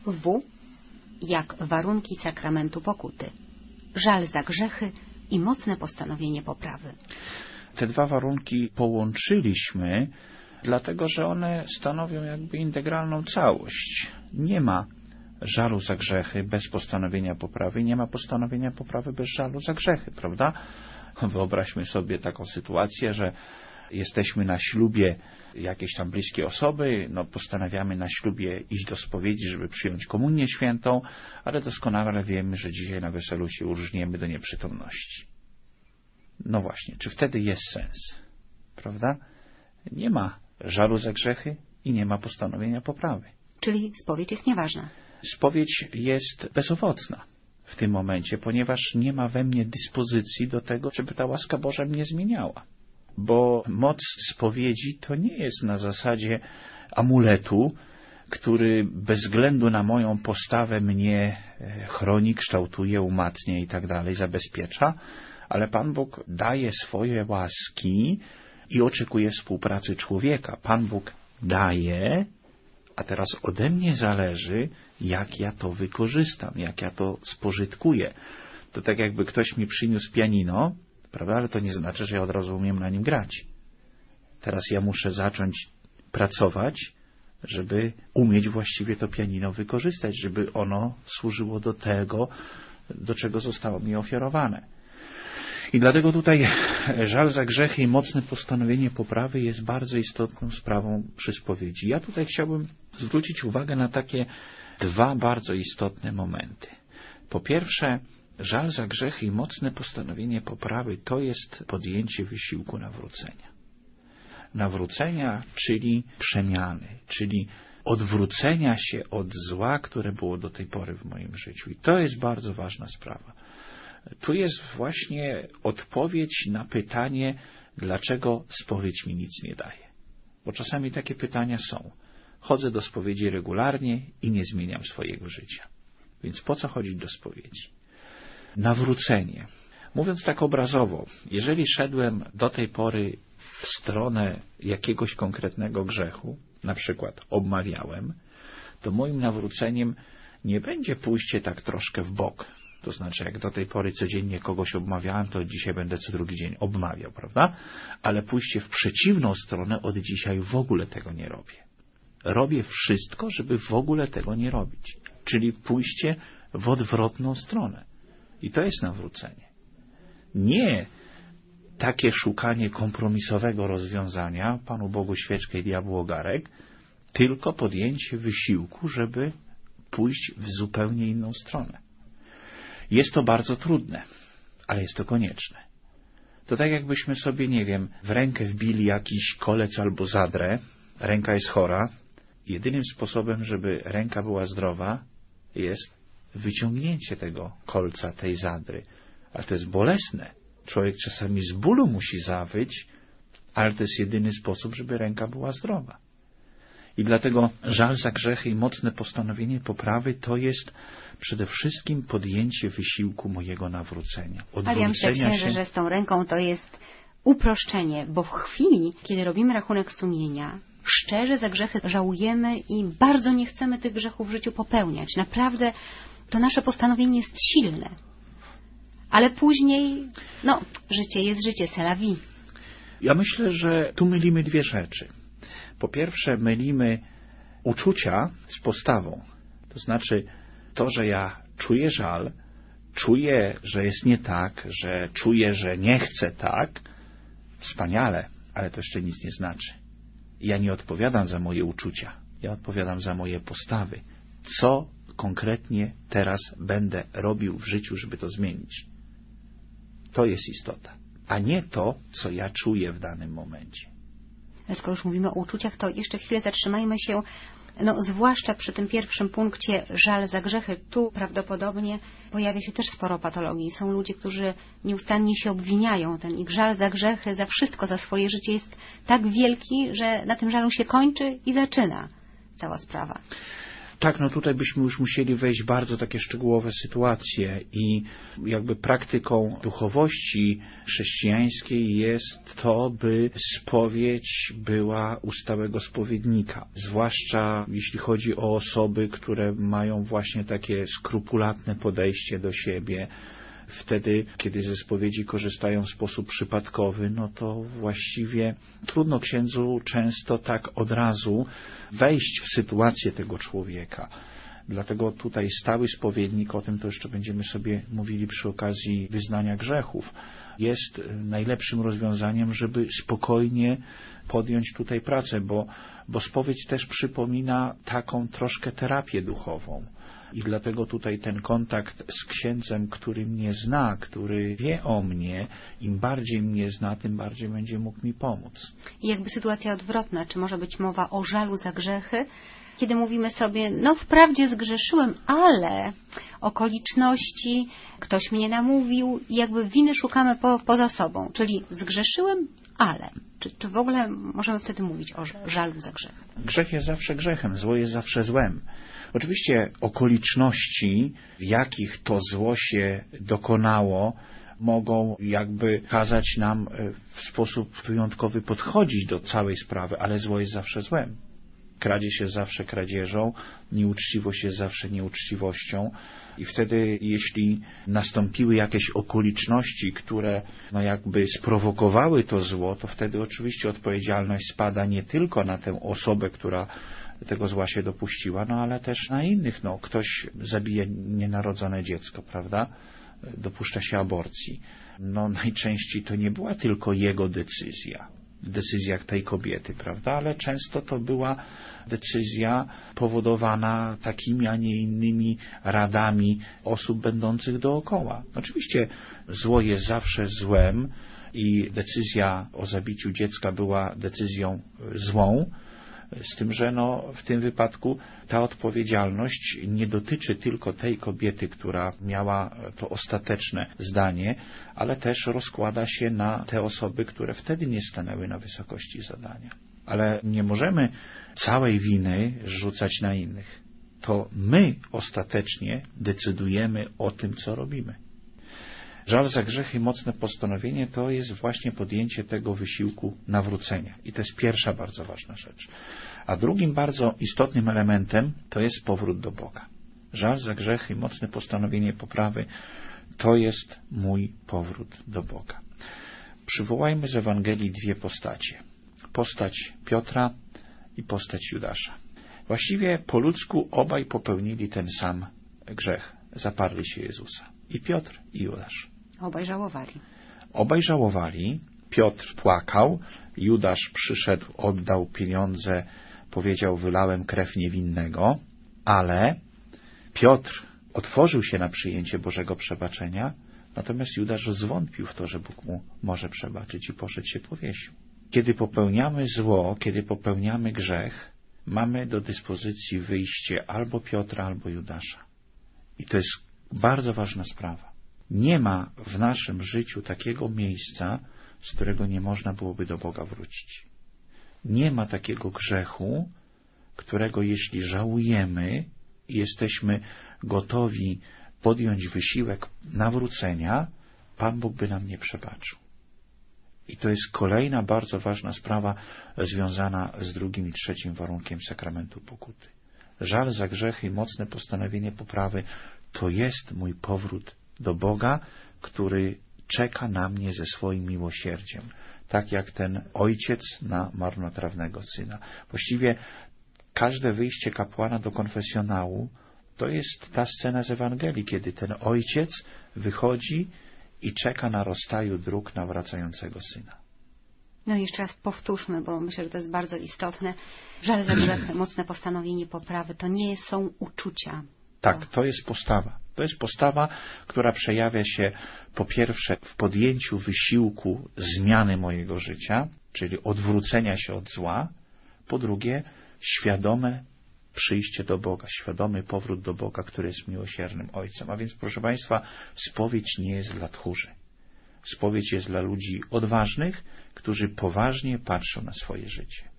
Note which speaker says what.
Speaker 1: W jak warunki sakramentu pokuty. Żal za grzechy i mocne postanowienie poprawy.
Speaker 2: Te dwa warunki połączyliśmy, dlatego że one stanowią jakby integralną całość. Nie ma żalu za grzechy bez postanowienia poprawy, nie ma postanowienia poprawy bez żalu za grzechy, prawda? Wyobraźmy sobie taką sytuację, że jesteśmy na ślubie jakiejś tam bliskiej osoby, postanawiamy na ślubie iść do spowiedzi, żeby przyjąć komunię świętą, ale doskonale wiemy, że dzisiaj na weselu się uróżniemy do nieprzytomności. No właśnie, czy wtedy jest sens? Prawda? Nie ma żalu za grzechy i nie ma postanowienia poprawy.
Speaker 1: Czyli spowiedź jest nieważna.
Speaker 2: Spowiedź jest bezowocna w tym momencie, ponieważ nie ma we mnie dyspozycji do tego, żeby ta łaska Boża mnie zmieniała. Bo moc spowiedzi to nie jest na zasadzie amuletu, który bez względu na moją postawę mnie chroni, kształtuje, umacnia i tak dalej, zabezpiecza, ale Pan Bóg daje swoje łaski i oczekuje współpracy człowieka. Pan Bóg daje, a teraz ode mnie zależy, jak ja to wykorzystam, jak ja to spożytkuję. To tak jakby ktoś mi przyniósł pianino, prawda? Ale to nie znaczy, że ja od razu umiem na nim grać. Teraz ja muszę zacząć pracować, żeby umieć właściwie to pianino wykorzystać, żeby ono służyło do tego, do czego zostało mi ofiarowane. I dlatego tutaj żal za grzechy i mocne postanowienie poprawy jest bardzo istotną sprawą przy spowiedzi. Ja tutaj chciałbym zwrócić uwagę na takie dwa bardzo istotne momenty. Po pierwsze, żal za grzechy i mocne postanowienie poprawy to jest podjęcie wysiłku nawrócenia. Nawrócenia, czyli przemiany, czyli odwrócenia się od zła, które było do tej pory w moim życiu. I to jest bardzo ważna sprawa. Tu jest właśnie odpowiedź na pytanie, dlaczego spowiedź mi nic nie daje. Bo czasami takie pytania są. Chodzę do spowiedzi regularnie i nie zmieniam swojego życia. Więc po co chodzić do spowiedzi? Nawrócenie. Mówiąc tak obrazowo, jeżeli szedłem do tej pory w stronę jakiegoś konkretnego grzechu, na przykład obmawiałem, to moim nawróceniem nie będzie pójście tak troszkę w bok. To znaczy, jak do tej pory codziennie kogoś obmawiałem, to dzisiaj będę co drugi dzień obmawiał, prawda? Ale pójście w przeciwną stronę, od dzisiaj w ogóle tego nie robię. Robię wszystko, żeby w ogóle tego nie robić. Czyli pójście w odwrotną stronę. I to jest nawrócenie. Nie takie szukanie kompromisowego rozwiązania, Panu Bogu świeczkę i diabłu ogarek, tylko podjęcie wysiłku, żeby pójść w zupełnie inną stronę. Jest to bardzo trudne, ale jest to konieczne. To tak jakbyśmy sobie, nie wiem, w rękę wbili jakiś kolec albo zadrę, ręka jest chora. Jedynym sposobem, żeby ręka była zdrowa, jest wyciągnięcie tego kolca, tej zadry. Ale to jest bolesne. Człowiek czasami z bólu musi zawyć, ale to jest jedyny sposób, żeby ręka była zdrowa. I dlatego żal za grzechy i mocne postanowienie poprawy to jest przede wszystkim podjęcie wysiłku mojego nawrócenia.
Speaker 1: Ale ja myślę, księże, że z tą ręką to jest uproszczenie, bo w chwili, kiedy robimy rachunek sumienia, szczerze za grzechy żałujemy i bardzo nie chcemy tych grzechów w życiu popełniać. Naprawdę to nasze postanowienie jest silne. Ale później, życie jest życie, c'est la vie.
Speaker 2: Ja myślę, że tu mylimy dwie rzeczy. Po pierwsze, mylimy uczucia z postawą. To znaczy to, że ja czuję żal, czuję, że jest nie tak, że czuję, że nie chcę tak, wspaniale, ale to jeszcze nic nie znaczy. Ja nie odpowiadam za moje uczucia, ja odpowiadam za moje postawy. Co konkretnie teraz będę robił w życiu, żeby to zmienić? To jest istota, a nie to, co ja czuję w danym momencie.
Speaker 1: Skoro już mówimy o uczuciach, to jeszcze chwilę zatrzymajmy się, zwłaszcza przy tym pierwszym punkcie, żal za grzechy. Tu prawdopodobnie pojawia się też sporo patologii. Są ludzie, którzy nieustannie się obwiniają. Ten ich żal za grzechy, za wszystko, za swoje życie jest tak wielki, że na tym żalu się kończy i zaczyna cała sprawa.
Speaker 2: Tak, no tutaj byśmy już musieli wejść w bardzo takie szczegółowe sytuacje i jakby praktyką duchowości chrześcijańskiej jest to, by spowiedź była u stałego spowiednika. Zwłaszcza jeśli chodzi o osoby, które mają właśnie takie skrupulatne podejście do siebie. Wtedy, kiedy ze spowiedzi korzystają w sposób przypadkowy, no to właściwie trudno księdzu często tak od razu wejść w sytuację tego człowieka. Dlatego tutaj stały spowiednik, o tym to jeszcze będziemy sobie mówili przy okazji wyznania grzechów, jest najlepszym rozwiązaniem, żeby spokojnie podjąć tutaj pracę, bo spowiedź też przypomina taką troszkę terapię duchową. I dlatego tutaj ten kontakt z księdzem, który mnie zna, który wie o mnie, im bardziej mnie zna, tym bardziej będzie mógł mi pomóc.
Speaker 1: I jakby sytuacja odwrotna, czy może być mowa o żalu za grzechy, kiedy mówimy sobie, no wprawdzie zgrzeszyłem, ale okoliczności, ktoś mnie namówił i jakby winy szukamy poza sobą, czyli zgrzeszyłem, ale. Czy w ogóle możemy wtedy mówić o żalu za grzechy?
Speaker 2: Grzech jest zawsze grzechem, zło jest zawsze złem. Oczywiście okoliczności, w jakich to zło się dokonało, mogą jakby kazać nam w sposób wyjątkowy podchodzić do całej sprawy, ale zło jest zawsze złem. Kradzież jest zawsze kradzieżą, nieuczciwość jest zawsze nieuczciwością i wtedy, jeśli nastąpiły jakieś okoliczności, które jakby sprowokowały to zło, to wtedy oczywiście odpowiedzialność spada nie tylko na tę osobę, która tego zła się dopuściła, ale też na innych. Ktoś zabije nienarodzone dziecko, prawda? Dopuszcza się aborcji. Najczęściej to nie była tylko jego decyzja w decyzjach tej kobiety, prawda? Ale często to była decyzja powodowana takimi, a nie innymi radami osób będących dookoła. Oczywiście zło jest zawsze złem i decyzja o zabiciu dziecka była decyzją złą, z tym, że w tym wypadku ta odpowiedzialność nie dotyczy tylko tej kobiety, która miała to ostateczne zdanie, ale też rozkłada się na te osoby, które wtedy nie stanęły na wysokości zadania. Ale nie możemy całej winy rzucać na innych. To my ostatecznie decydujemy o tym, co robimy. Żal za grzechy i mocne postanowienie to jest właśnie podjęcie tego wysiłku nawrócenia. I to jest pierwsza bardzo ważna rzecz. A drugim bardzo istotnym elementem to jest powrót do Boga. Żal za grzechy i mocne postanowienie poprawy to jest mój powrót do Boga. Przywołajmy z Ewangelii dwie postacie. Postać Piotra i postać Judasza. Właściwie po ludzku obaj popełnili ten sam grzech. Zaparli się Jezusa. I Piotr, i Judasz. Obaj żałowali. Piotr płakał. Judasz przyszedł, oddał pieniądze, powiedział, wylałem krew niewinnego. Ale Piotr otworzył się na przyjęcie Bożego przebaczenia, natomiast Judasz zwątpił w to, że Bóg mu może przebaczyć i poszedł się powiesił. Kiedy popełniamy zło, kiedy popełniamy grzech, mamy do dyspozycji wyjście albo Piotra, albo Judasza. I to jest bardzo ważna sprawa. Nie ma w naszym życiu takiego miejsca, z którego nie można byłoby do Boga wrócić. Nie ma takiego grzechu, którego jeśli żałujemy i jesteśmy gotowi podjąć wysiłek nawrócenia, Pan Bóg by nam nie przebaczył. I to jest kolejna bardzo ważna sprawa związana z drugim i trzecim warunkiem sakramentu pokuty. Żal za grzechy i mocne postanowienie poprawy to jest mój powrót do Boga, który czeka na mnie ze swoim miłosierdziem, tak jak ten ojciec na marnotrawnego syna. Właściwie każde wyjście kapłana do konfesjonału to jest ta scena z Ewangelii, kiedy ten ojciec wychodzi i czeka na rozstaju dróg nawracającego syna.
Speaker 1: Jeszcze raz powtórzmy, bo myślę, że to jest bardzo istotne. Żal za grzechy, mocne postanowienie poprawy, to nie są uczucia.
Speaker 2: Tak, to jest postawa. To jest postawa, która przejawia się po pierwsze w podjęciu wysiłku zmiany mojego życia, czyli odwrócenia się od zła, po drugie świadome przyjście do Boga, świadomy powrót do Boga, który jest miłosiernym Ojcem. A więc, proszę Państwa, spowiedź nie jest dla tchórzy. Spowiedź jest dla ludzi odważnych, którzy poważnie patrzą na swoje życie.